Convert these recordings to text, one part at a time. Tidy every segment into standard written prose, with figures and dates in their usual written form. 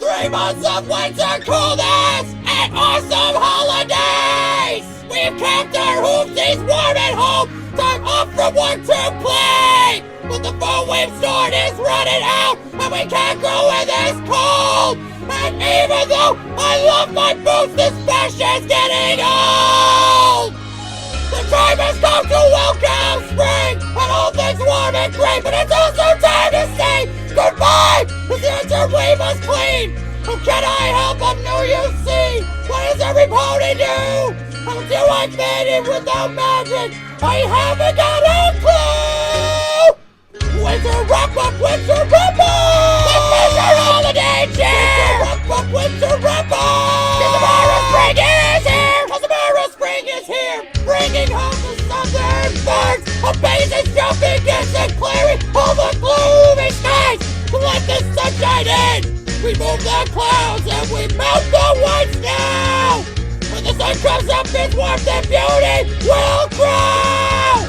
3 months of winter coolness and awesome holidays! We've kept our hoopsies warm at home, time off from work to play! But the food we've stored is running out, and we can't go in this cold! And even though I love my boots, this fashion's getting old! The time has come to welcome spring, and all things warm and great, but it's also time to say goodbye! The answer we must clean! How can I help but know you see? What does every pony do? How do I fit in without magic? I haven't got a clue! Winter wrap-up, winter wrap-up! Let's miss our holiday cheer! Winter wrap-up, winter wrap-up! Cause tomorrow spring is here! Cause tomorrow spring is here! Bringing home the southern birds! Amazing jumping, gets and clearing all the gloomy skies! To let the sunshine in! We move the clouds and we melt the white snow! When the sun comes up, its warmth and beauty will grow!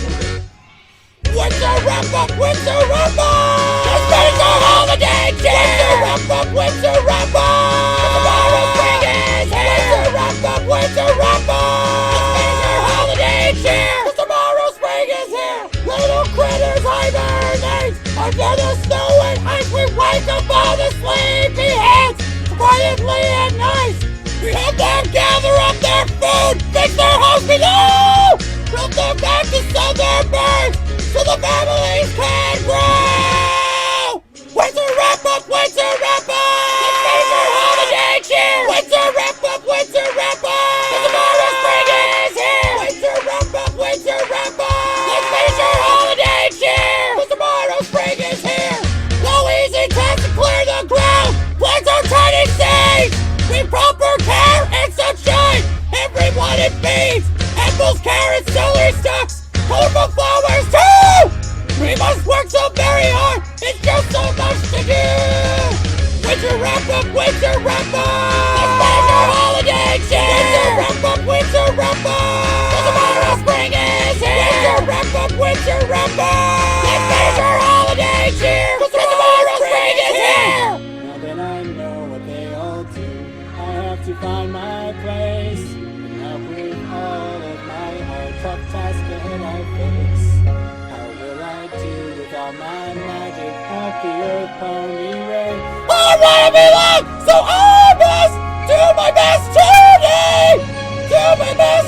Winter wrap-up, winter wrap-up! This means our holiday cheer! Winter wrap-up, winter wrap-up! Tomorrow spring is here! Winter wrap-up, winter wrap-up! This means our holiday cheer! Cause tomorrow spring is here! Little critters hibernate! Under the snow and ice we wake up all the sleepy heads! Quietly and nice! We help them gather up their food! Fix their homes below! Build them back to southern birds! So the families can grow! Winter wrap-up, winter wrap-up! This means our holiday cheer! Winter wrap-up, winter wrap-up! Cause tomorrow spring is here! Winter wrap-up, winter wrap-up! This means our holiday cheer! Cause tomorrow spring is here! No easy task to clear the ground! Plants are tiny seeds! With proper care and sunshine! Everyone it feeds! Apples, carrots, celery stalks! Colorful flowers too! We must work so very hard, it's just so much to do! Winter wrap-up, winter wrap-up! Let's finish our holiday cheer! Winter wrap-up, winter wrap-up! Cause tomorrow spring is here! Winter wrap-up, winter wrap-up! Let's finish our holiday cheer! Cause tomorrow spring is here! Now that I know what they all do, I have to find my place and help with all of my hard, tough tasks that I face. How will I do without my magic of the earth pony ray? I wanna belong, so I must do my best today! Do my best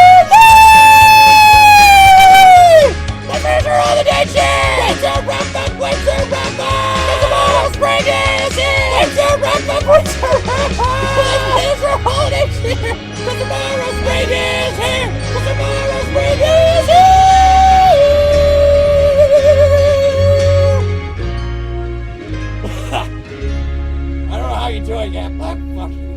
today! Let's finish our holiday cheer! Winter wrap-up, winter wrap-up! Cause tomorrow spring is here! Winter wrap-up, winter wrap-up! Let's finish our holiday cheer! Cause tomorrow spring is here! Cause tomorrow spring is here! I don't know how you're doing it, but fucking